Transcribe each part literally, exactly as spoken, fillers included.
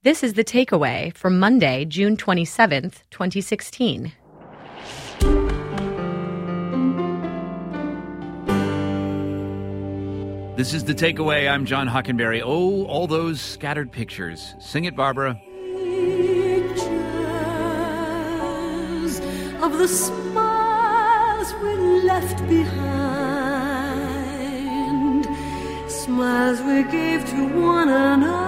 This is The Takeaway from Monday, June twenty-seventh, twenty sixteen. This is The Takeaway. I'm John Hockenberry. Oh, all those scattered pictures. Sing it, Barbara. Pictures of the smiles we left behind, smiles we gave to one another.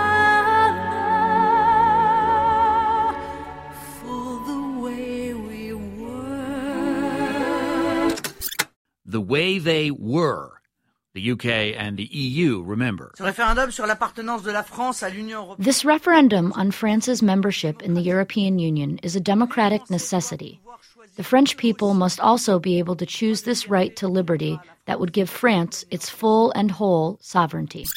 The way they were. The U K and the E U, remember. This referendum on France's membership in the European Union is a democratic necessity. The French people must also be able to choose this right to liberty that would give France its full and whole sovereignty.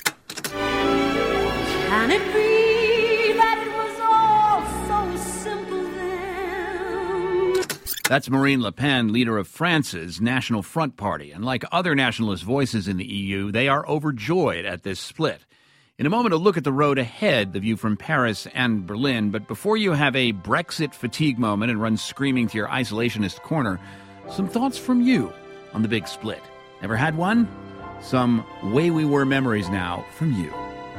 Can it be that it was all so simple then? That's Marine Le Pen, leader of France's National Front Party. And like other nationalist voices in the E U, they are overjoyed at this split. In a moment, a look at the road ahead, the view from Paris and Berlin. But before you have a Brexit fatigue moment and run screaming to your isolationist corner, some thoughts from you on the big split. Never had one? Some way we were memories now from you.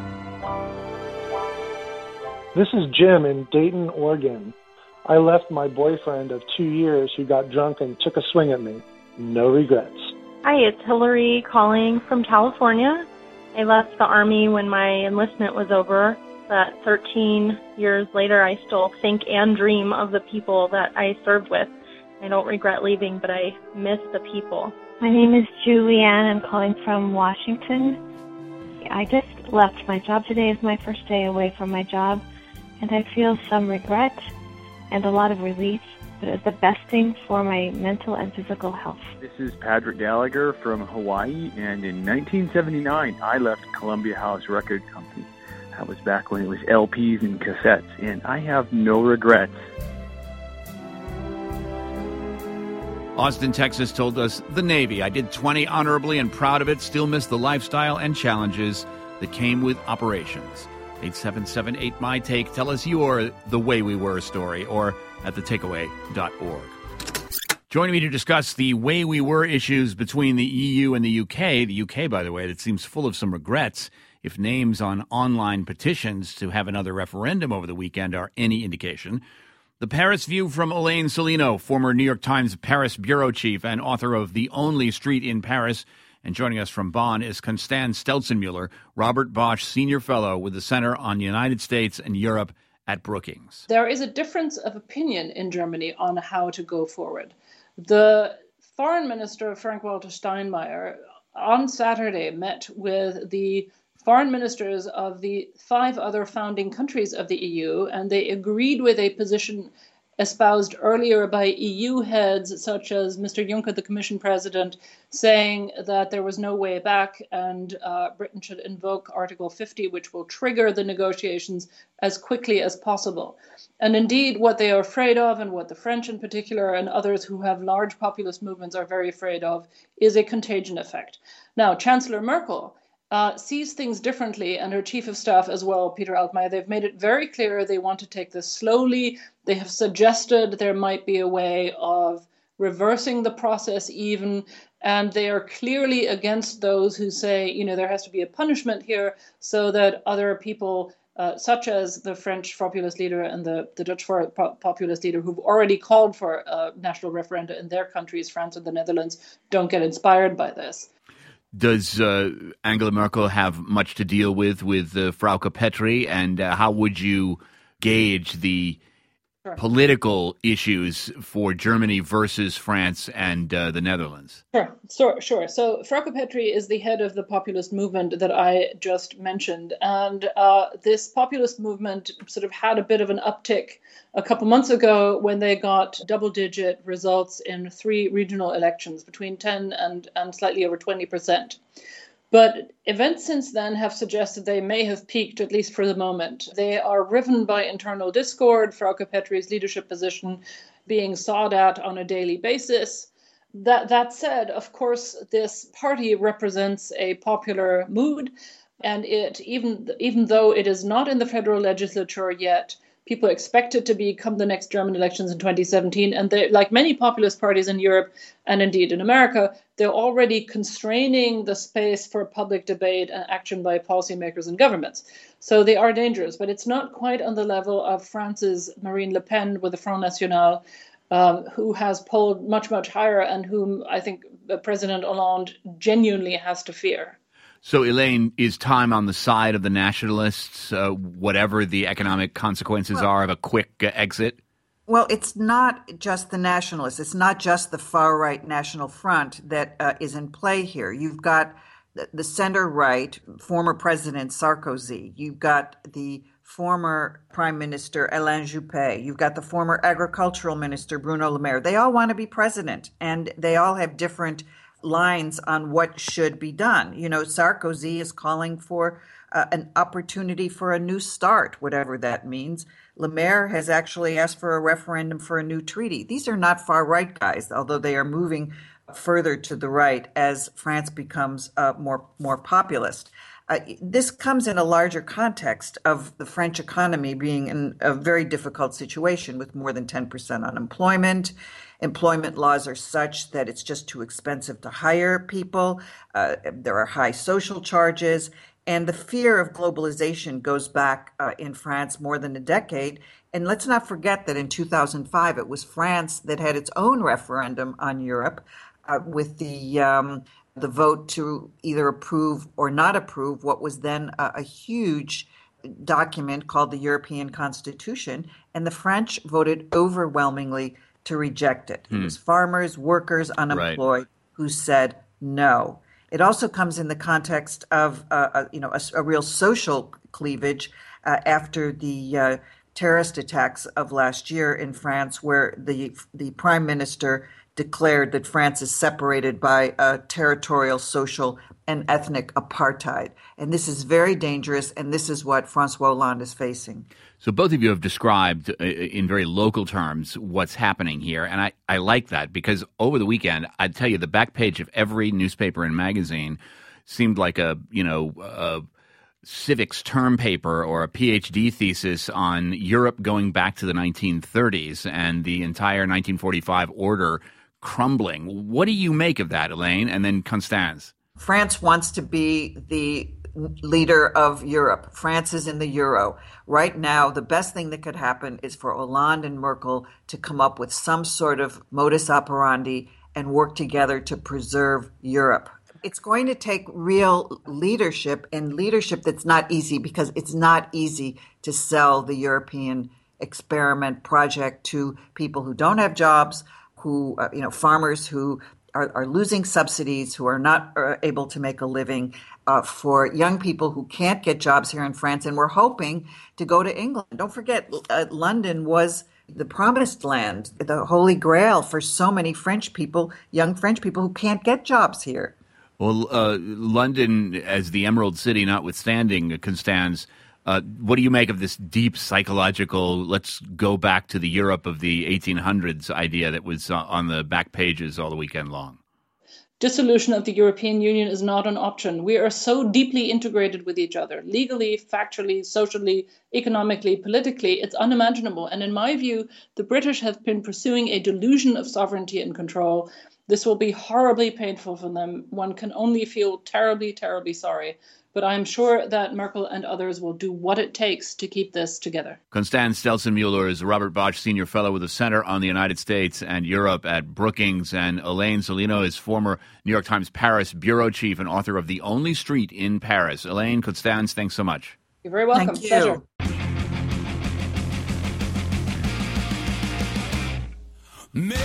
This is Jim in Dayton, Oregon. I left my boyfriend of two years who got drunk and took a swing at me. No regrets. Hi, it's Hillary calling from California. I left the Army when my enlistment was over, but thirteen years later I still think and dream of the people that I served with. I don't regret leaving, but I miss the people. My name is Julianne. I'm calling from Washington. I just left my job today. Is my first day away from my job, and I feel some regret and a lot of relief, but it's the best thing for my mental and physical health. This is Patrick Gallagher from Hawaii, and in nineteen seventy-nine, I left Columbia House Record Company. That was back when it was L Ps and cassettes, and I have no regrets. Austin, Texas told us, the Navy. I did twenty honorably and proud of it, still miss the lifestyle and challenges that came with operations. eight seven seven eight, M Y Take. Tell us your The Way We Were story or at the takeaway dot org. Joining me to discuss the way we were issues between the E U and the U K, the U K, by the way, that seems full of some regrets if names on online petitions to have another referendum over the weekend are any indication. The Paris View from Elaine Salino, former New York Times Paris bureau chief and author of The Only Street in Paris. And joining us from Bonn is Constanze Stelzenmuller, Robert Bosch Senior Fellow with the Center on the United States and Europe at Brookings. There is a difference of opinion in Germany on how to go forward. The foreign minister, Frank-Walter Steinmeier, on Saturday met with the foreign ministers of the five other founding countries of the E U, and they agreed with a position espoused earlier by E U heads such as Mister Juncker, the Commission President, saying that there was no way back and uh, Britain should invoke Article fifty, which will trigger the negotiations as quickly as possible. And indeed, what they are afraid of, and what the French in particular and others who have large populist movements are very afraid of, is a contagion effect. Now, Chancellor Merkel Uh, sees things differently, and her chief of staff as well, Peter Altmaier. They've made it very clear they want to take this slowly. They have suggested there might be a way of reversing the process even, and they are clearly against those who say, you know, there has to be a punishment here so that other people, uh, such as the French populist leader and the, the Dutch populist leader, who've already called for a national referenda in their countries, France and the Netherlands, don't get inspired by this. Does uh, Angela Merkel have much to deal with with uh, Frauke Petry, and uh, how would you gauge the sure. political issues for Germany versus France and uh, the Netherlands? Sure, sure, sure. So Frauke Petry is the head of the populist movement that I just mentioned, and uh, this populist movement sort of had a bit of an uptick a couple months ago when they got double-digit results in three regional elections, between ten and, and slightly over twenty percent. But events since then have suggested they may have peaked, at least for the moment. They are riven by internal discord, Frauke Petry's leadership position being sawed at on a daily basis. That, that said, of course, this party represents a popular mood. And it even even though it is not in the federal legislature yet, people expect it to be come the next German elections in twenty seventeen. And they, like many populist parties in Europe and indeed in America, they're already constraining the space for public debate and action by policymakers and governments. So they are dangerous, but it's not quite on the level of France's Marine Le Pen with the Front National, um, who has polled much, much higher and whom I think President Hollande genuinely has to fear. So, Elaine, is time on the side of the nationalists, uh, whatever the economic consequences well, are of a quick uh, exit? Well, it's not just the nationalists. It's not just the far-right National Front that uh, is in play here. You've got the, the center-right, former President Sarkozy. You've got the former Prime Minister Alain Juppé. You've got the former Agricultural Minister Bruno Le Maire. They all want to be president, and they all have different lines on what should be done. You know, Sarkozy is calling for uh, an opportunity for a new start, whatever that means. Le Maire has actually asked for a referendum for a new treaty. These are not far-right guys, although they are moving further to the right as France becomes uh, more more populist. Uh, this comes in a larger context of the French economy being in a very difficult situation with more than ten percent unemployment. Employment laws are such that it's just too expensive to hire people. Uh, there are high social charges. And the fear of globalization goes back uh, in France more than a decade. And let's not forget that in two thousand five, it was France that had its own referendum on Europe uh, with the um, the vote to either approve or not approve what was then a, a huge document called the European Constitution. And the French voted overwhelmingly to reject it. Hmm. It was farmers, workers, unemployed right. who said no. It also comes in the context of uh, a, you know a, a real social cleavage uh, after the uh, terrorist attacks of last year in France, where the the prime minister declared that France is separated by a territorial, social, and ethnic apartheid. And this is very dangerous, and this is what François Hollande is facing. So both of you have described uh, in very local terms what's happening here, and I, I like that because over the weekend, I'd tell you the back page of every newspaper and magazine seemed like a, you know, a civics term paper or a P H D thesis on Europe going back to the nineteen thirties and the entire nineteen forty-five order crumbling. What do you make of that, Elaine? And then Constance. France wants to be the leader of Europe. France is in the euro. Right now, the best thing that could happen is for Hollande and Merkel to come up with some sort of modus operandi and work together to preserve Europe. It's going to take real leadership, and leadership that's not easy because it's not easy to sell the European experiment project to people who don't have jobs, who, uh, you know, farmers who are, are losing subsidies, who are not uh, able to make a living, uh, for young people who can't get jobs here in France, and we're hoping to go to England. Don't forget, uh, London was the promised land, the holy grail for so many French people, young French people who can't get jobs here. Well, uh, London, as the Emerald City notwithstanding, Constance, uh, what do you make of this deep psychological, let's go back to the Europe of the eighteen hundreds idea that was uh, on the back pages all the weekend long? Dissolution of the European Union is not an option. We are so deeply integrated with each other, legally, factually, socially, economically, politically. It's unimaginable. And in my view, the British have been pursuing a delusion of sovereignty and control. This will be horribly painful for them. One can only feel terribly, terribly sorry. But I'm sure that Merkel and others will do what it takes to keep this together. Constance Stelzen-Mueller is a Robert Bosch Senior Fellow with the Center on the United States and Europe at Brookings. And Elaine Sciolino is former New York Times Paris bureau chief and author of The Only Street in Paris. Elaine, Constance, thanks so much. You're very welcome. Thank you. Pleasure. Memories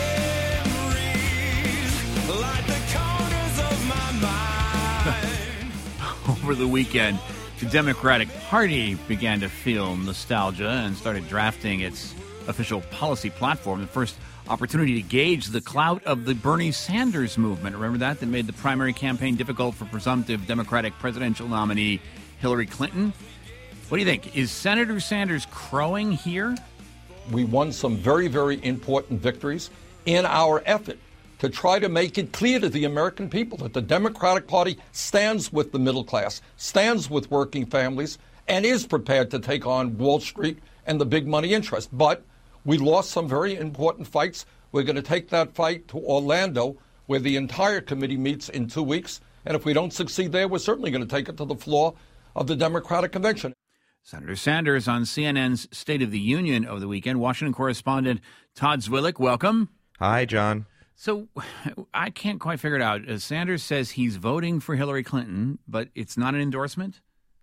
like the corners of my mind. Over the weekend, the Democratic Party began to feel nostalgia and started drafting its official policy platform, the first opportunity to gauge the clout of the Bernie Sanders movement. Remember that? That made the primary campaign difficult for presumptive Democratic presidential nominee Hillary Clinton. What do you think? Is Senator Sanders crowing here? We won some very, very important victories in our effort to to try to make it clear to the American people that the Democratic Party stands with the middle class, stands with working families, and is prepared to take on Wall Street and the big money interest. But we lost some very important fights. We're going to take that fight to Orlando, where the entire committee meets in two weeks. And if we don't succeed there, we're certainly going to take it to the floor of the Democratic Convention. Senator Sanders on C N N's State of the Union over the weekend. Washington correspondent Todd Zwillich, welcome. Hi, John. So I can't quite figure it out. Uh, Sanders says he's voting for Hillary Clinton, but it's not an endorsement?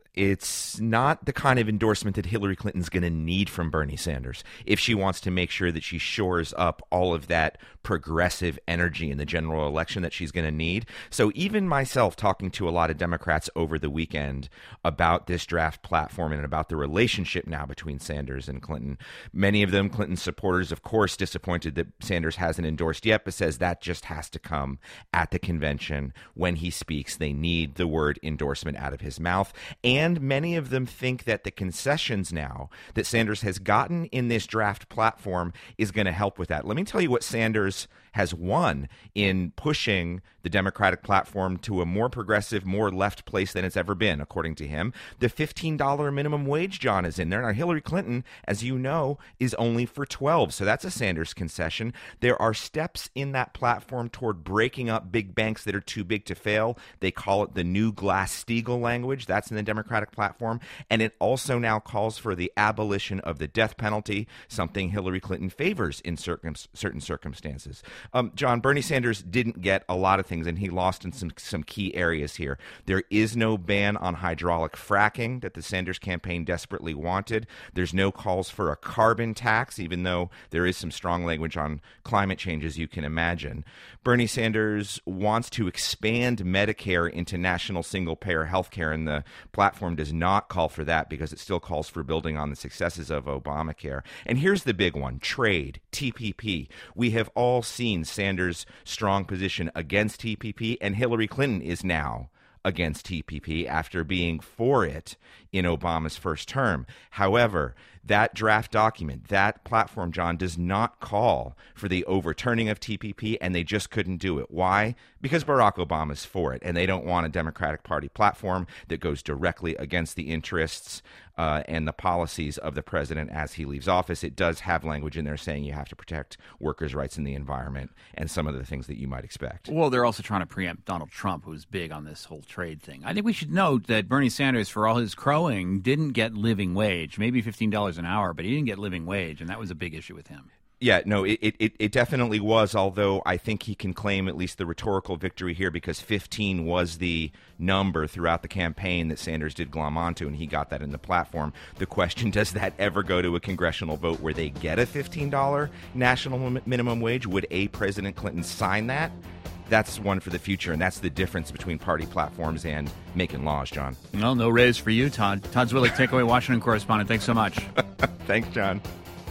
It's not the kind of endorsement that Hillary Clinton's going to need from Bernie Sanders if she wants to make sure that she shores up all of that progressive energy in the general election that she's going to need. So even myself, talking to a lot of Democrats over the weekend about this draft platform and about the relationship now between Sanders and Clinton, many of them, Clinton supporters, of course, disappointed that Sanders hasn't endorsed yet, but says that just has to come at the convention when he speaks. They need the word endorsement out of his mouth. And And many of them think that the concessions now that Sanders has gotten in this draft platform is going to help with that. Let me tell you what Sanders has won in pushing the Democratic platform to a more progressive, more left place than it's ever been, according to him. The fifteen dollars minimum wage, John, is in there. Now, Hillary Clinton, as you know, is only for twelve dollars, so that's a Sanders concession. There are steps in that platform toward breaking up big banks that are too big to fail. They call it the new Glass-Steagall language. That's in the Democratic platform. And it also now calls for the abolition of the death penalty, something Hillary Clinton favors in circum- certain circumstances. Um, John, Bernie Sanders didn't get a lot of things, and he lost in some, some key areas here. There is no ban on hydraulic fracking that the Sanders campaign desperately wanted. There's no calls for a carbon tax, even though there is some strong language on climate change, as you can imagine. Bernie Sanders wants to expand Medicare into national single-payer health care, and the platform does not call for that because it still calls for building on the successes of Obamacare. And here's the big one, trade, T P P. We have all seen Sanders' strong position against T P P, and Hillary Clinton is now against T P P after being for it in Obama's first term. However, that draft document, that platform, John, does not call for the overturning of T P P, and they just couldn't do it. Why? Because Barack Obama's for it, and they don't want a Democratic Party platform that goes directly against the interests uh, and the policies of the president as he leaves office. It does have language in there saying you have to protect workers' rights in the environment and some of the things that you might expect. Well, they're also trying to preempt Donald Trump, who's big on this whole trade thing. I think we should note that Bernie Sanders, for all his crowing, didn't get living wage, maybe fifteen dollars an hour, but he didn't get living wage, and that was a big issue with him. Yeah, no, it, it, it definitely was, although I think he can claim at least the rhetorical victory here because fifteen was the number throughout the campaign that Sanders did glom onto, and he got that in the platform. The question, does that ever go to a congressional vote where they get a fifteen dollars national minimum wage? Would a President Clinton sign that? That's one for the future, and that's the difference between party platforms and making laws, John. Well, no raise for you, Todd. Todd Zwillich, Takeaway Washington correspondent. Thanks so much. Thanks, John.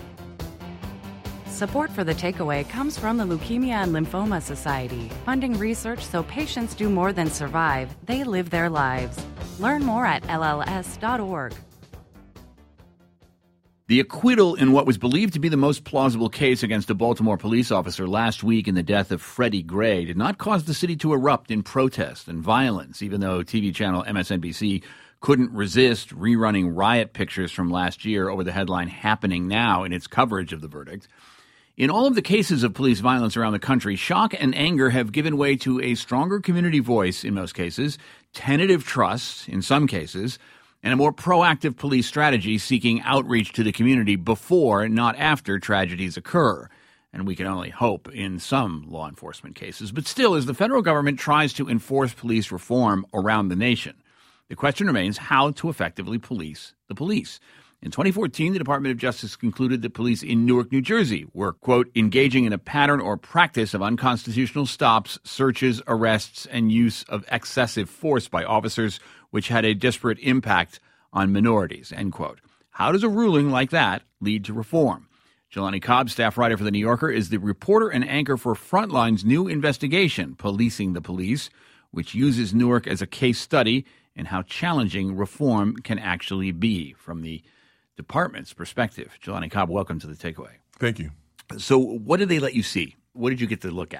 Support for The Takeaway comes from the Leukemia and Lymphoma Society, funding research so patients do more than survive, they live their lives. Learn more at L L S dot org. The acquittal in what was believed to be the most plausible case against a Baltimore police officer last week in the death of Freddie Gray did not cause the city to erupt in protest and violence, even though T V channel M S N B C couldn't resist rerunning riot pictures from last year over the headline "Happening Now" in its coverage of the verdict. In all of the cases of police violence around the country, shock and anger have given way to a stronger community voice in most cases, tentative trust in some cases, and a more proactive police strategy seeking outreach to the community before, not after, tragedies occur. And we can only hope in some law enforcement cases. But still, as the federal government tries to enforce police reform around the nation, the question remains how to effectively police the police. In twenty fourteen, the Department of Justice concluded that police in Newark, New Jersey were, quote, engaging in a pattern or practice of unconstitutional stops, searches, arrests, and use of excessive force by officers, which had a disparate impact on minorities, end quote. How does a ruling like that lead to reform? Jelani Cobb, staff writer for The New Yorker, is the reporter and anchor for Frontline's new investigation, Policing the Police, which uses Newark as a case study in how challenging reform can actually be from the department's perspective. Jelani Cobb, welcome to The Takeaway. Thank you. So what did they let you see? What did you get to look at?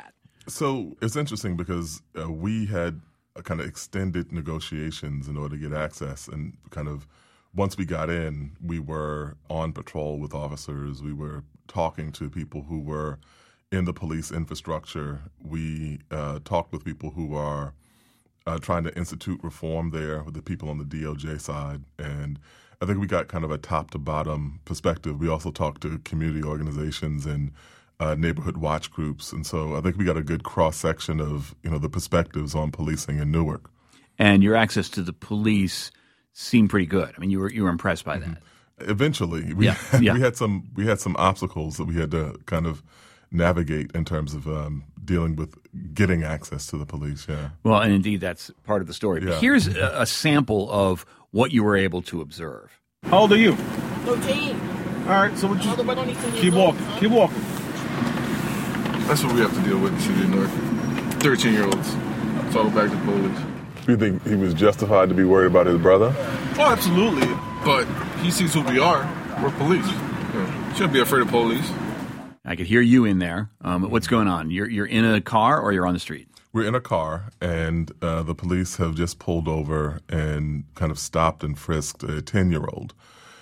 So it's interesting because uh, we had a kind of extended negotiations in order to get access, and kind of once we got in, we were on patrol with officers. We were talking to people who were in the police infrastructure. We uh, talked with people who are uh, trying to institute reform there, with the people on the D O J side. And I think we got kind of a top-to-bottom perspective. We also talked to community organizations and uh, neighborhood watch groups. And so I think we got a good cross-section of, you know, the perspectives on policing in Newark. And your access to the police seemed pretty good. I mean, you were you were impressed by that. Eventually, we Yeah, had, yeah. we had some we had some obstacles that we had to kind of navigate in terms of um, dealing with getting access to the police. Yeah. Well, and indeed, that's part of the story. But Yeah. here's a, a sample of what you were able to observe. How old are you? thirteen. All right, so what you Although I don't need to keep go. walking, keep walking. That's what we have to deal with in the city of Newark. thirteen-year-olds. Fall back to police. Do you think he was justified to be worried about his brother? Oh, absolutely. But he sees who we are. We're police. Yeah. Shouldn't be afraid of police. I could hear you in there. Um, what's going on? You're you're in a car or you're on the street? We're in a car, and uh, the police have just pulled over and kind of stopped and frisked a ten-year-old.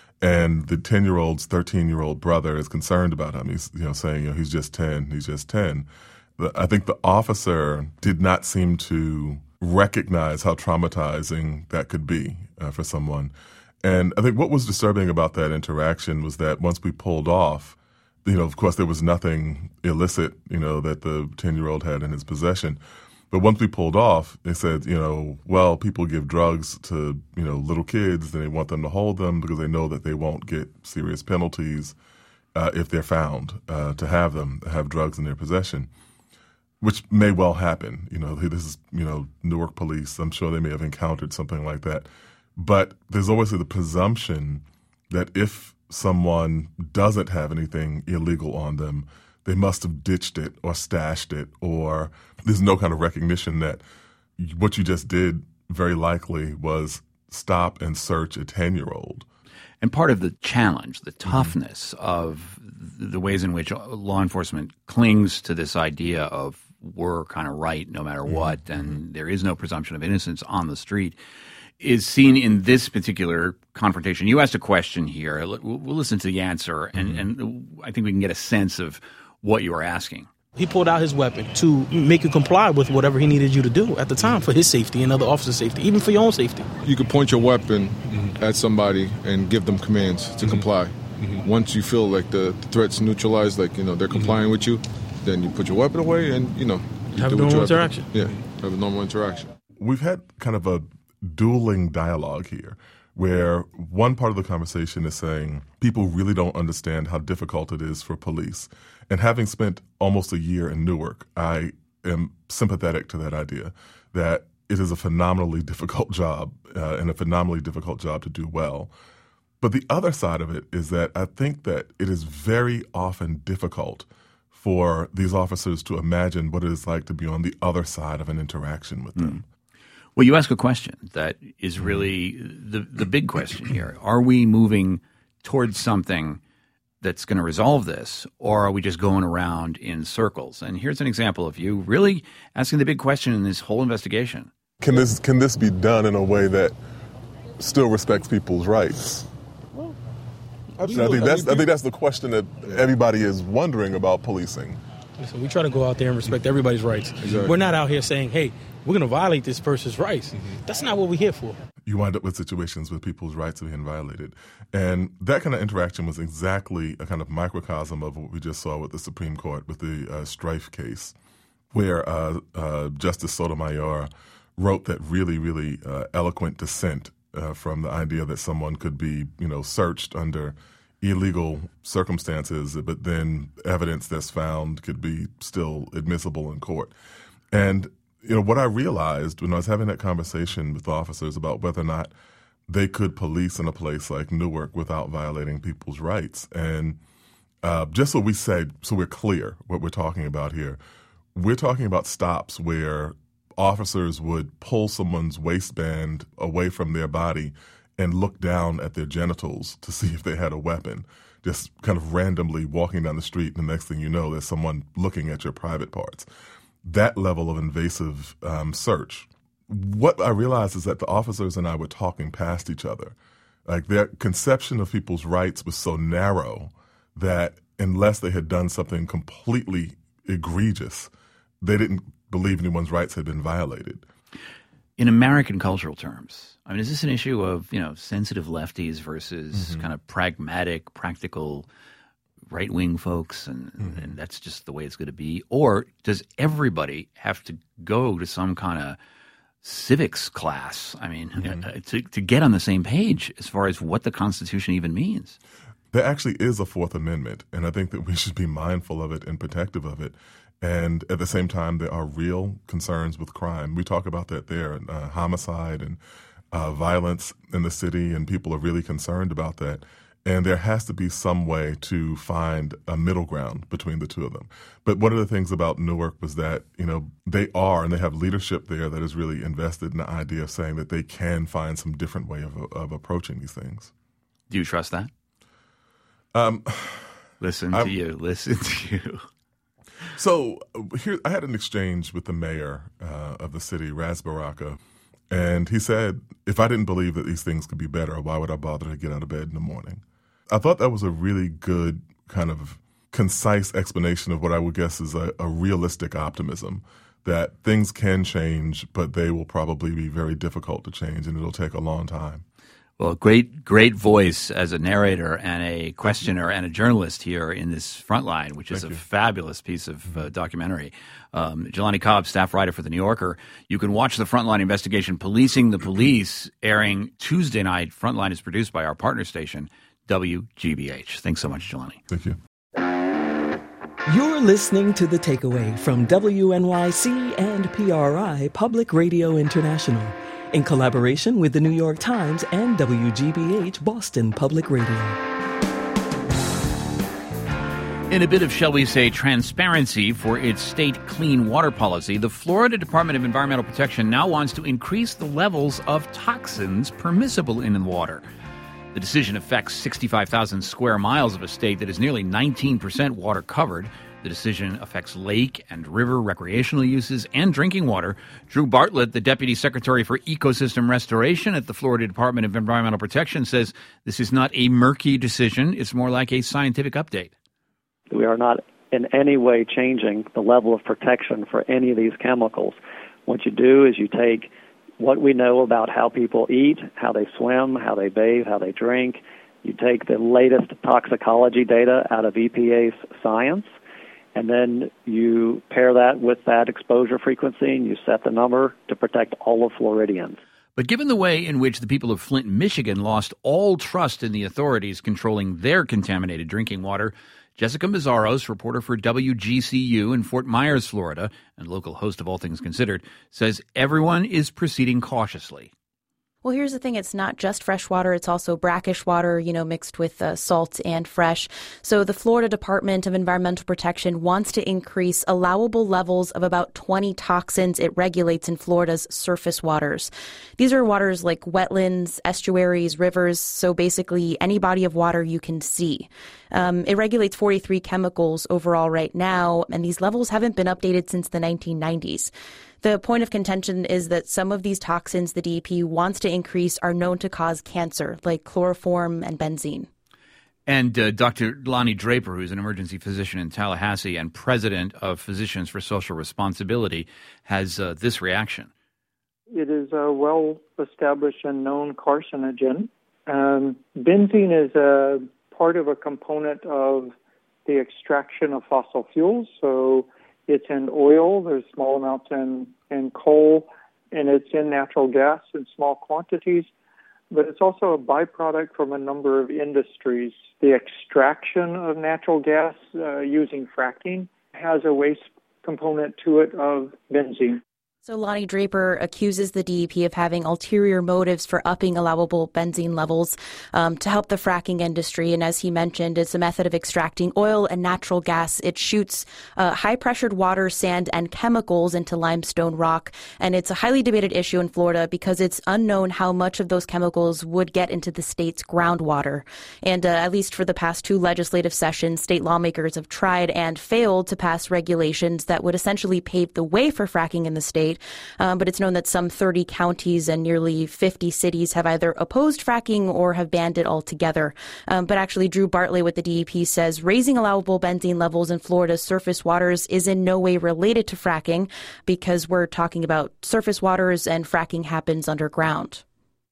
And the ten-year-old's thirteen-year-old brother is concerned about him. He's, you know, saying, you know, he's just ten, he's just ten. The, I think the officer did not seem to recognize how traumatizing that could be uh, for someone. And I think what was disturbing about that interaction was that once we pulled off, you know, of course, there was nothing illicit, you know, that the ten-year-old had in his possession. But once we pulled off, they said, you know, well, people give drugs to, you know, little kids, and they want them to hold them because they know that they won't get serious penalties uh, if they're found uh, to have them, have drugs in their possession, which may well happen. You know, this is, you know, Newark police. I'm sure they may have encountered something like that. But there's always the presumption that if someone doesn't have anything illegal on them, they must have ditched it or stashed it, or there's no kind of recognition that what you just did very likely was stop and search a ten-year-old. And part of the challenge, the toughness mm-hmm. of the ways in which law enforcement clings to this idea of we're kind of right no matter what, mm-hmm. and there is no presumption of innocence on the street, is seen in this particular confrontation. You asked a question here. We'll listen to the answer, and, mm-hmm. and I think we can get a sense of what you were asking. He pulled out his weapon to make you comply with whatever he needed you to do at the time for his safety and other officers' safety, even for your own safety. You could point your weapon mm-hmm. at somebody and give them commands to mm-hmm. comply. Mm-hmm. Once you feel like the, the threat's neutralized, like, you know, they're complying mm-hmm. with you, then you put your weapon away and, you know, you have do a normal what you interaction. Have to, yeah, have a normal interaction. We've had kind of a dueling dialogue here, where one part of the conversation is saying people really don't understand how difficult it is for police. And having spent almost a year in Newark, I am sympathetic to that idea, that it is a phenomenally difficult job uh, and a phenomenally difficult job to do well. But the other side of it is that I think that it is very often difficult for these officers to imagine what it is like to be on the other side of an interaction with them. Well, you ask a question that is really the the big question here. Are we moving towards something that's going to resolve this, or are we just going around in circles? And here's an example of you really asking the big question in this whole investigation. Can this can this be done in a way that still respects people's rights? Well, I think that's I think that's the question that everybody is wondering about policing. Listen, we try to go out there and respect everybody's rights. Exactly. We're not out here saying, hey, we're going to violate this person's rights. Mm-hmm. That's not what we're here for. You wind up with situations with people's rights being violated. And that kind of interaction was exactly a kind of microcosm of what we just saw with the Supreme Court, with the uh, Strife case, where uh, uh, Justice Sotomayor wrote that really, really uh, eloquent dissent uh, from the idea that someone could be, you know, searched under illegal circumstances, but then evidence that's found could be still admissible in court. And, you know, what I realized when I was having that conversation with officers about whether or not they could police in a place like Newark without violating people's rights. And uh, just so we said, so we're clear what we're talking about here, we're talking about stops where officers would pull someone's waistband away from their body and look down at their genitals to see if they had a weapon, just kind of randomly walking down the street, and the next thing you know, there's someone looking at your private parts. that level of invasive um, search. What I realized is that the officers and I were talking past each other. Like their conception of people's rights was so narrow that unless they had done something completely egregious, they didn't believe anyone's rights had been violated. In American cultural terms, I mean, is this an issue of, you know, sensitive lefties versus mm-hmm. kind of pragmatic, practical right-wing folks, and, mm-hmm. and that's just the way it's going to be? Or does everybody have to go to some kind of civics class, I mean, mm-hmm. uh, to, to get on the same page as far as what the Constitution even means? There actually is a Fourth Amendment, and I think that we should be mindful of it and protective of it. And at the same time, there are real concerns with crime. We talk about that there, uh, homicide and uh, violence in the city, and people are really concerned about that. And there has to be some way to find a middle ground between the two of them. But one of the things about Newark was that, you know, they are, and they have leadership there that is really invested in the idea of saying that they can find some different way of, of approaching these things. Do you trust that? Um, listen to I'm, you, listen to you. So here, I had an exchange with the mayor uh, of the city, Ras Baraka, and he said, if I didn't believe that these things could be better, why would I bother to get out of bed in the morning? I thought that was a really good kind of concise explanation of what I would guess is a, a realistic optimism, that things can change, but they will probably be very difficult to change, and it'll take a long time. Well, great, great voice as a narrator and a questioner and a journalist here in this Frontline, which is Thank a you. fabulous piece of uh, documentary. Um, Jelani Cobb, staff writer for The New Yorker. You can watch the Frontline investigation, Policing the Police, airing Tuesday night. Frontline is produced by our partner station, W G B H. Thanks so much, Jelani. Thank you. You're listening to The Takeaway from W N Y C and P R I Public Radio International, in collaboration with The New York Times and W G B H Boston Public Radio. In a bit of, shall we say, transparency for its state clean water policy, the Florida Department of Environmental Protection now wants to increase the levels of toxins permissible in the water. The decision affects sixty-five thousand square miles of a state that is nearly nineteen percent water covered. The decision affects lake and river recreational uses and drinking water. Drew Bartlett, the Deputy Secretary for Ecosystem Restoration at the Florida Department of Environmental Protection, says this is not a murky decision. It's more like a scientific update. We are not in any way changing the level of protection for any of these chemicals. What you do is you take what we know about how people eat, how they swim, how they bathe, how they drink. You take the latest toxicology data out of E P A's science, and then you pair that with that exposure frequency, and you set the number to protect all of Floridians. But given the way in which the people of Flint, Michigan lost all trust in the authorities controlling their contaminated drinking water, Jessica Mazzaros, reporter for W G C U in Fort Myers, Florida, and local host of All Things Considered, says everyone is proceeding cautiously. Well, here's the thing. It's not just fresh water. It's also brackish water, you know, mixed with uh, salt and fresh. So the Florida Department of Environmental Protection wants to increase allowable levels of about twenty toxins it regulates in Florida's surface waters. These are waters like wetlands, estuaries, rivers, so basically any body of water you can see. Um, it regulates forty-three chemicals overall right now, and these levels haven't been updated since the nineteen nineties. The point of contention is that some of these toxins the D E P wants to increase are known to cause cancer, like chloroform and benzene. And uh, Doctor Lonnie Draper, who's an emergency physician in Tallahassee and president of Physicians for Social Responsibility, has uh, this reaction. It is a well-established and known carcinogen. Um, benzene is a part of a component of the extraction of fossil fuels, so it's in oil, there's small amounts in, in coal, and it's in natural gas in small quantities. But it's also a byproduct from a number of industries. The extraction of natural gas uh, using fracking has a waste component to it of benzene. So Lonnie Draper accuses the D E P of having ulterior motives for upping allowable benzene levels um, to help the fracking industry. And as he mentioned, it's a method of extracting oil and natural gas. It shoots uh, high-pressured water, sand, and chemicals into limestone rock. And it's a highly debated issue in Florida because it's unknown how much of those chemicals would get into the state's groundwater. And uh, at least for the past two legislative sessions, state lawmakers have tried and failed to pass regulations that would essentially pave the way for fracking in the state. Um, but it's known that some thirty counties and nearly fifty cities have either opposed fracking or have banned it altogether. Um, but actually, Drew Bartlett with the D E P says raising allowable benzene levels in Florida's surface waters is in no way related to fracking because we're talking about surface waters and fracking happens underground.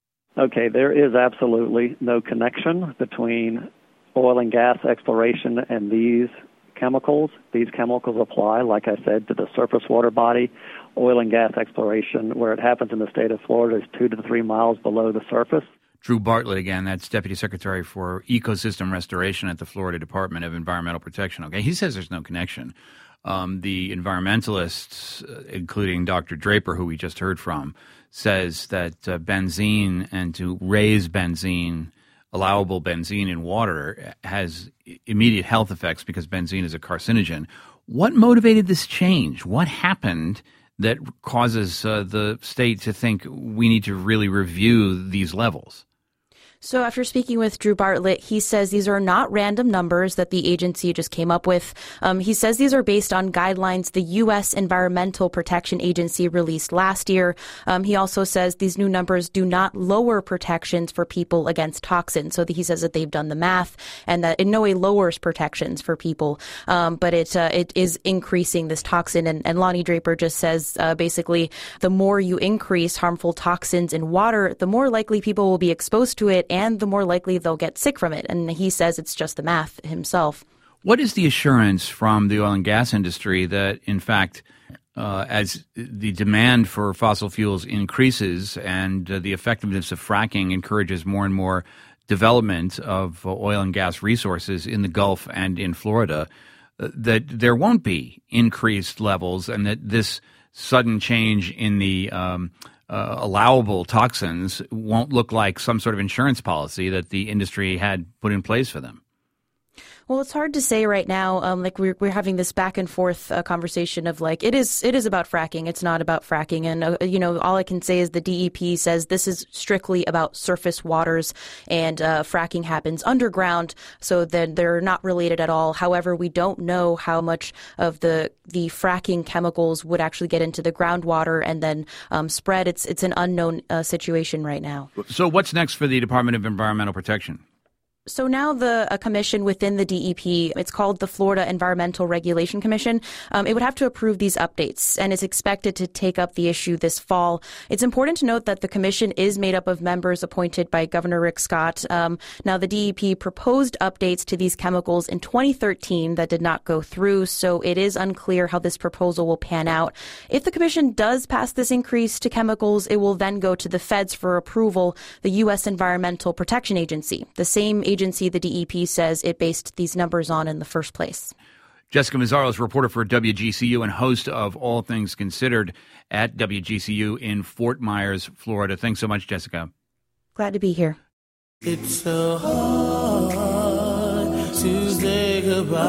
Okay, there is absolutely no connection between oil and gas exploration and these chemicals. These chemicals apply, like I said, to the surface water body. Oil and gas exploration, where it happens in the state of Florida, is two to three miles below the surface. Drew Bartlett again, that's Deputy Secretary for Ecosystem Restoration at the Florida Department of Environmental Protection. Okay, he says there's no connection. Um, the environmentalists, uh, including Doctor Draper, who we just heard from, says that uh, benzene and to raise benzene, allowable benzene in water, has immediate health effects because benzene is a carcinogen. What motivated this change? What happened that causes uh, the state to think we need to really review these levels? So after speaking with Drew Bartlett, he says these are not random numbers that the agency just came up with. Um, he says these are based on guidelines the U S Environmental Protection Agency released last year. Um, he also says these new numbers do not lower protections for people against toxins. So he says that they've done the math and that in no way lowers protections for people. Um, but it uh, it is increasing this toxin. And, and Lonnie Draper just says uh, basically the more you increase harmful toxins in water, the more likely people will be exposed to it, and the more likely they'll get sick from it. And he says it's just the math himself. What is the assurance from the oil and gas industry that, in fact, uh, as the demand for fossil fuels increases and uh, the effectiveness of fracking encourages more and more development of uh, oil and gas resources in the Gulf and in Florida, uh, that there won't be increased levels and that this sudden change in the um, Uh, allowable toxins won't look like some sort of insurance policy that the industry had put in place for them? Well, it's hard to say right now. Um, like we're we're having this back and forth uh, conversation of like it is it is about fracking. It's not about fracking, and uh, you know all I can say is the D E P says this is strictly about surface waters, and uh, fracking happens underground, so that they're not related at all. However, we don't know how much of the the fracking chemicals would actually get into the groundwater and then um, spread. It's it's an unknown uh, situation right now. So, what's next for the Department of Environmental Protection? So now the a commission within the D E P, it's called the Florida Environmental Regulation Commission. Um, it would have to approve these updates, and it's expected to take up the issue this fall. It's important to note that the commission is made up of members appointed by Governor Rick Scott. Um, now, the D E P proposed updates to these chemicals in twenty thirteen that did not go through, so it is unclear how this proposal will pan out. If the commission does pass this increase to chemicals, it will then go to the feds for approval, the U S Environmental Protection Agency, the same agency agency the D E P says it based these numbers on in the first place. Jessica Mazzaro is reporter for W G C U and host of All Things Considered at W G C U in Fort Myers, Florida. Thanks so much, Jessica. Glad to be here. It's so hard to say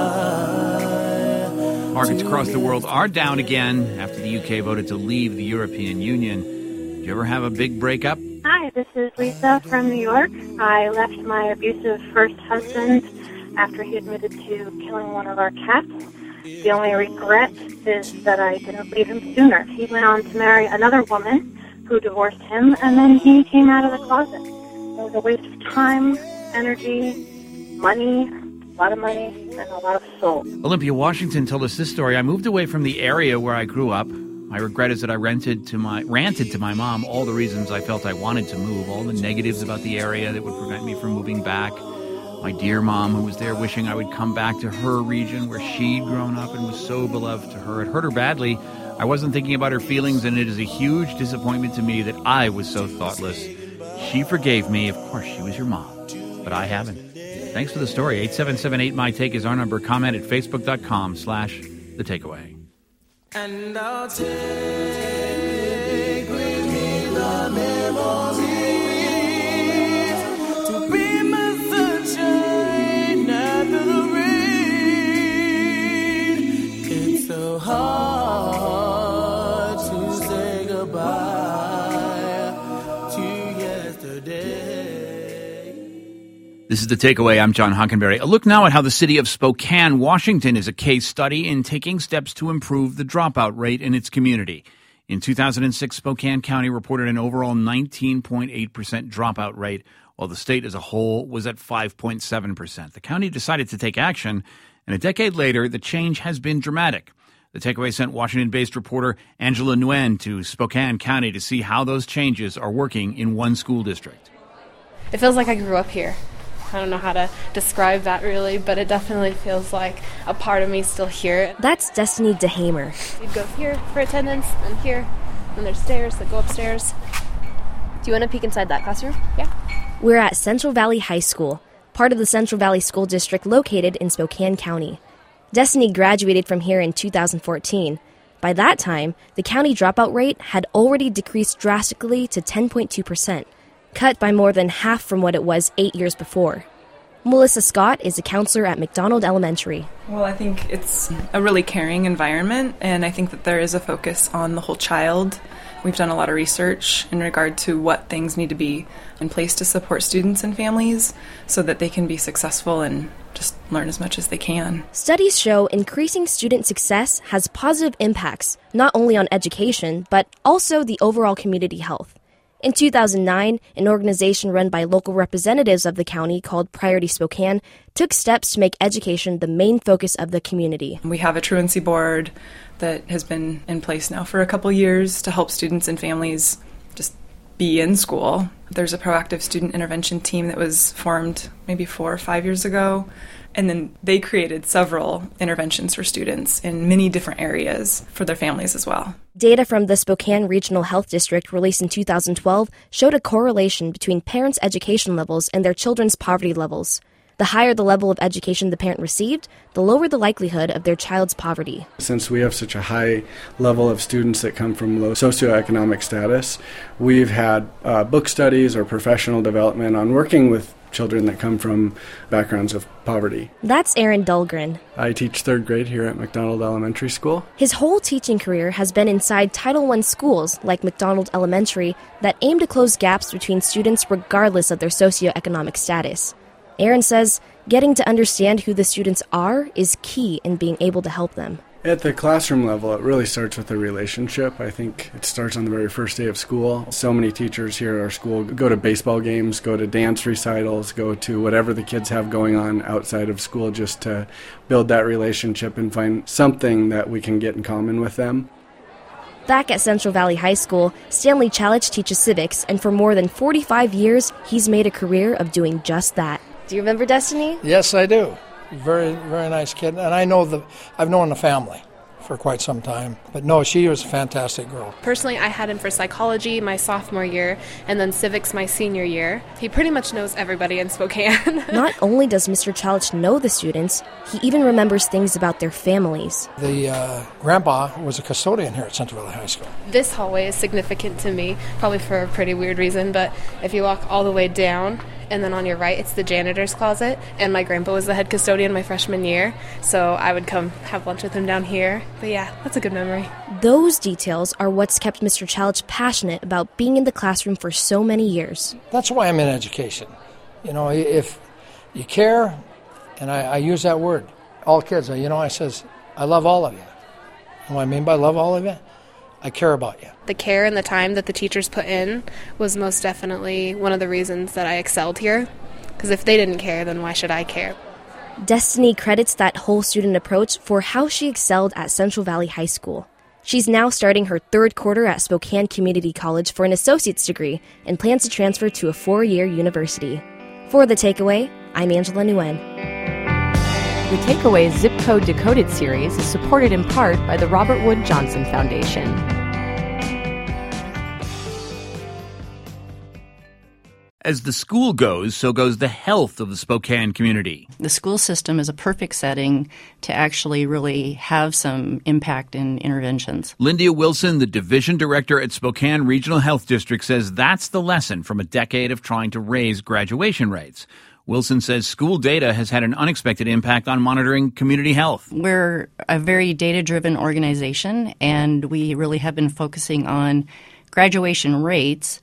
goodbye. Markets across the world are down again after the U K voted to leave the European Union. Did you ever have a big breakup? Hi, this is Lisa from New York. I left my abusive first husband after he admitted to killing one of our cats. The only regret is that I didn't leave him sooner. He went on to marry another woman who divorced him, and then he came out of the closet. It was a waste of time, energy, money, a lot of money, and a lot of soul. Olympia Washington told us this story. I moved away from the area where I grew up. My regret is that I rented to my ranted to my mom all the reasons I felt I wanted to move, all the negatives about the area that would prevent me from moving back. My dear mom, who was there wishing I would come back to her region where she'd grown up and was so beloved to her. It hurt her badly. I wasn't thinking about her feelings, and it is a huge disappointment to me that I was so thoughtless. She forgave me. Of course, she was your mom, but I haven't. Thanks for the story. eight seven seven eight my take is our number. Comment at facebook.com slash the takeaway. And I'll take This is The Takeaway. I'm John Hockenberry. A look now at how the city of Spokane, Washington is a case study in taking steps to improve the dropout rate in its community. In two thousand six, Spokane County reported an overall nineteen point eight percent dropout rate, while the state as a whole was at five point seven percent. The county decided to take action, and a decade later, the change has been dramatic. The Takeaway sent Washington-based reporter Angela Nguyen to Spokane County to see how those changes are working in one school district. It feels like I grew up here. I don't know how to describe that really, but it definitely feels like a part of me still here. That's Destiny DeHamer. You'd go here for attendance, and here, and there's stairs that go upstairs. Do you want to peek inside that classroom? Yeah. We're at Central Valley High School, part of the Central Valley School District located in Spokane County. Destiny graduated from here in two thousand fourteen. By that time, the county dropout rate had already decreased drastically to ten point two percent. Cut by more than half from what it was eight years before. Melissa Scott is a counselor at McDonald Elementary. Well, I think it's a really caring environment, and I think that there is a focus on the whole child. We've done a lot of research in regard to what things need to be in place to support students and families so that they can be successful and just learn as much as they can. Studies show increasing student success has positive impacts, not only on education, but also the overall community health. In two thousand nine, an organization run by local representatives of the county called Priority Spokane took steps to make education the main focus of the community. We have a truancy board that has been in place now for a couple years to help students and families just be in school. There's a proactive student intervention team that was formed maybe four or five years ago, and then they created several interventions for students in many different areas for their families as well. Data from the Spokane Regional Health District released in two thousand twelve showed a correlation between parents' education levels and their children's poverty levels. The higher the level of education the parent received, the lower the likelihood of their child's poverty. Since we have such a high level of students that come from low socioeconomic status, we've had uh, book studies or professional development on working with children that come from backgrounds of poverty. That's Aaron Dahlgren. I teach third grade here at McDonald Elementary School. His whole teaching career has been inside Title one schools like McDonald Elementary that aim to close gaps between students regardless of their socioeconomic status. Aaron says getting to understand who the students are is key in being able to help them. At the classroom level, it really starts with a relationship. I think it starts on the very first day of school. So many teachers here at our school go to baseball games, go to dance recitals, go to whatever the kids have going on outside of school just to build that relationship and find something that we can get in common with them. Back at Central Valley High School, Stanley Chalich teaches civics, and for more than forty-five years, he's made a career of doing just that. Do you remember Destiny? Yes, I do. Very, very nice kid. And I know the, I've known the family for quite some time. But no, she was a fantastic girl. Personally, I had him for psychology my sophomore year, and then civics my senior year. He pretty much knows everybody in Spokane. Not only does Mister Chalich know the students, he even remembers things about their families. The uh, grandpa was a custodian here at Central Valley High School. This hallway is significant to me, probably for a pretty weird reason, but if you walk all the way down, and then on your right, it's the janitor's closet. And my grandpa was the head custodian my freshman year, so I would come have lunch with him down here. But yeah, that's a good memory. Those details are what's kept Mister Chalich passionate about being in the classroom for so many years. That's why I'm in education. You know, if you care, and I, I use that word, all kids, you know, I says, I love all of you. And what I mean by love all of you? I care about you. The care and the time that the teachers put in was most definitely one of the reasons that I excelled here. Because if they didn't care, then why should I care? Destiny credits that whole student approach for how she excelled at Central Valley High School. She's now starting her third quarter at Spokane Community College for an associate's degree and plans to transfer to a four-year university. For The Takeaway, I'm Angela Nguyen. The Takeaway Zip Code Decoded series is supported in part by the Robert Wood Johnson Foundation. As the school goes, so goes the health of the Spokane community. The school system is a perfect setting to actually really have some impact in interventions. Lyndia Wilson, the division director at Spokane Regional Health District, says that's the lesson from a decade of trying to raise graduation rates. Wilson says school data has had an unexpected impact on monitoring community health. We're a very data-driven organization, and we really have been focusing on graduation rates.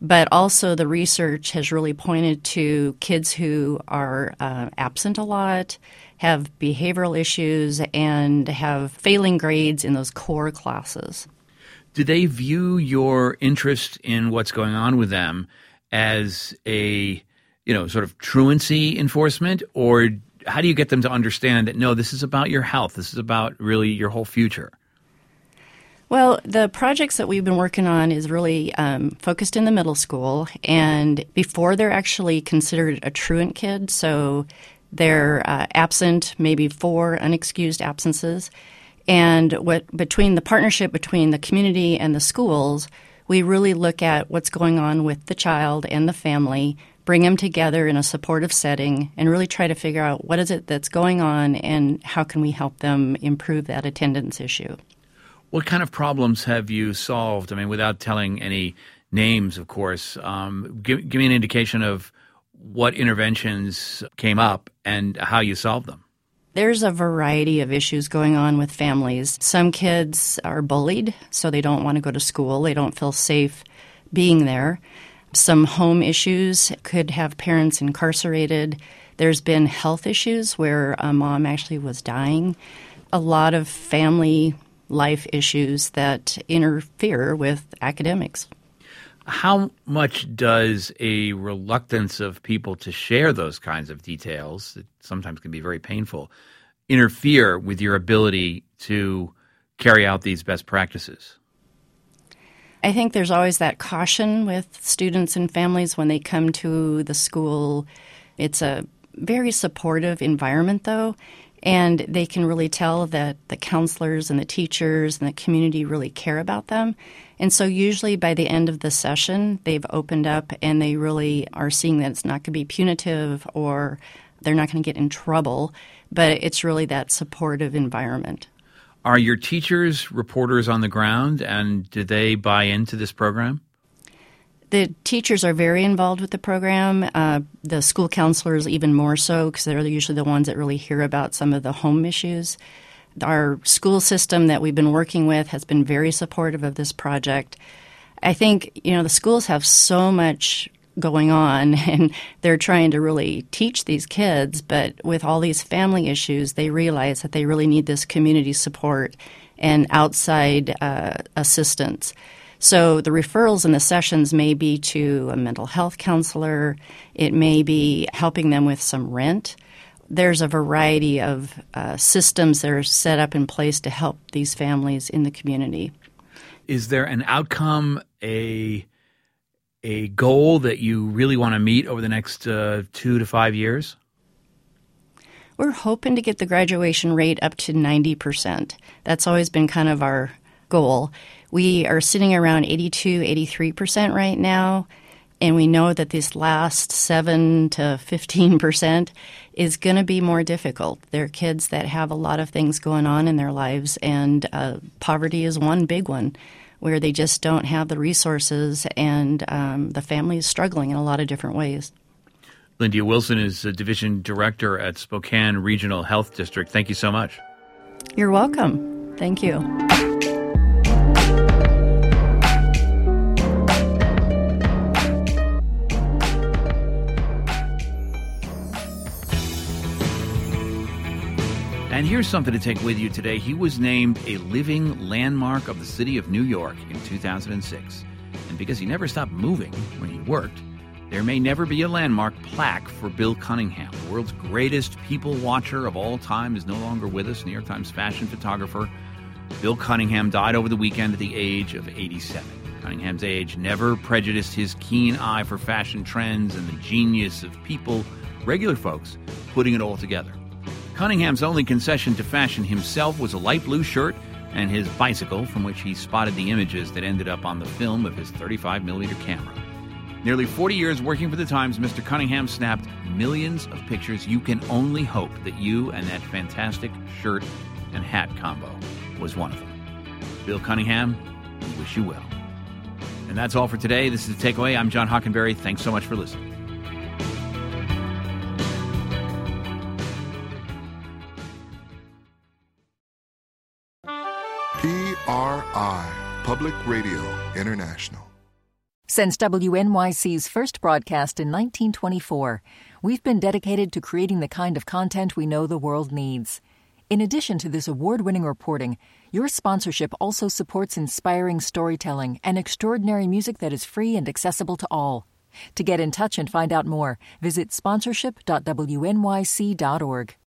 But also the research has really pointed to kids who are uh, absent a lot, have behavioral issues, and have failing grades in those core classes. Do they view your interest in what's going on with them as a, you know, sort of truancy enforcement, or how do you get them to understand that, no, this is about your health, this is about really your whole future? Well, the projects that we've been working on is really um, focused in the middle school, and before they're actually considered a truant kid, so they're uh, absent, maybe four unexcused absences. And what between the partnership between the community and the schools, we really look at what's going on with the child and the family, bring them together in a supportive setting, and really try to figure out what is it that's going on and how can we help them improve that attendance issue. What kind of problems have you solved? I mean, without telling any names, of course, um, give, give me an indication of what interventions came up and how you solved them. There's a variety of issues going on with families. Some kids are bullied, so they don't want to go to school. They don't feel safe being there. Some home issues could have parents incarcerated. There's been health issues where a mom actually was dying. A lot of family life issues that interfere with academics. How much does a reluctance of people to share those kinds of details, that sometimes can be very painful, interfere with your ability to carry out these best practices? I think there's always that caution with students and families when they come to the school. It's a very supportive environment, though, and they can really tell that the counselors and the teachers and the community really care about them. And so usually by the end of the session, they've opened up and they really are seeing that it's not going to be punitive or they're not going to get in trouble, but it's really that supportive environment. Are your teachers reporters on the ground, and do they buy into this program? The teachers are very involved with the program. Uh, the school counselors even more so, because they're usually the ones that really hear about some of the home issues. Our school system that we've been working with has been very supportive of this project. I think, you know, the schools have so much going on, and they're trying to really teach these kids, but with all these family issues, they realize that they really need this community support and outside uh, assistance. So the referrals in the sessions may be to a mental health counselor. It may be helping them with some rent. There's a variety of uh, systems that are set up in place to help these families in the community. Is there an outcome, a a goal that you really want to meet over the next uh, two to five years? We're hoping to get the graduation rate up to ninety percent. That's always been kind of our goal. We are sitting around eighty-two, eighty-three percent right now, and we know that this last seven to fifteen percent is going to be more difficult. There are kids that have a lot of things going on in their lives, and uh, poverty is one big one, where they just don't have the resources, and um, the family is struggling in a lot of different ways. Lyndia Wilson is a division director at Spokane Regional Health District. Thank you so much. You're welcome. Thank you. And here's something to take with you today. He was named a living landmark of the city of New York in two thousand six. And because he never stopped moving when he worked, there may never be a landmark plaque for Bill Cunningham. The world's greatest people watcher of all time is no longer with us. New York Times fashion photographer Bill Cunningham died over the weekend at the age of eighty-seven. Cunningham's age never prejudiced his keen eye for fashion trends and the genius of people, regular folks, putting it all together. Cunningham's only concession to fashion himself was a light blue shirt and his bicycle, from which he spotted the images that ended up on the film of his thirty-five millimeter camera. Nearly forty years working for the Times, Mister Cunningham snapped millions of pictures. You can only hope that you and that fantastic shirt and hat combo was one of them. Bill Cunningham, we wish you well. And that's all for today. This is The Takeaway. I'm John Hockenberry. Thanks so much for listening. P R I, Public Radio International. Since W N Y C's first broadcast in nineteen twenty-four, we've been dedicated to creating the kind of content we know the world needs. In addition to this award-winning reporting, your sponsorship also supports inspiring storytelling and extraordinary music that is free and accessible to all. To get in touch and find out more, visit sponsorship dot w n y c dot org.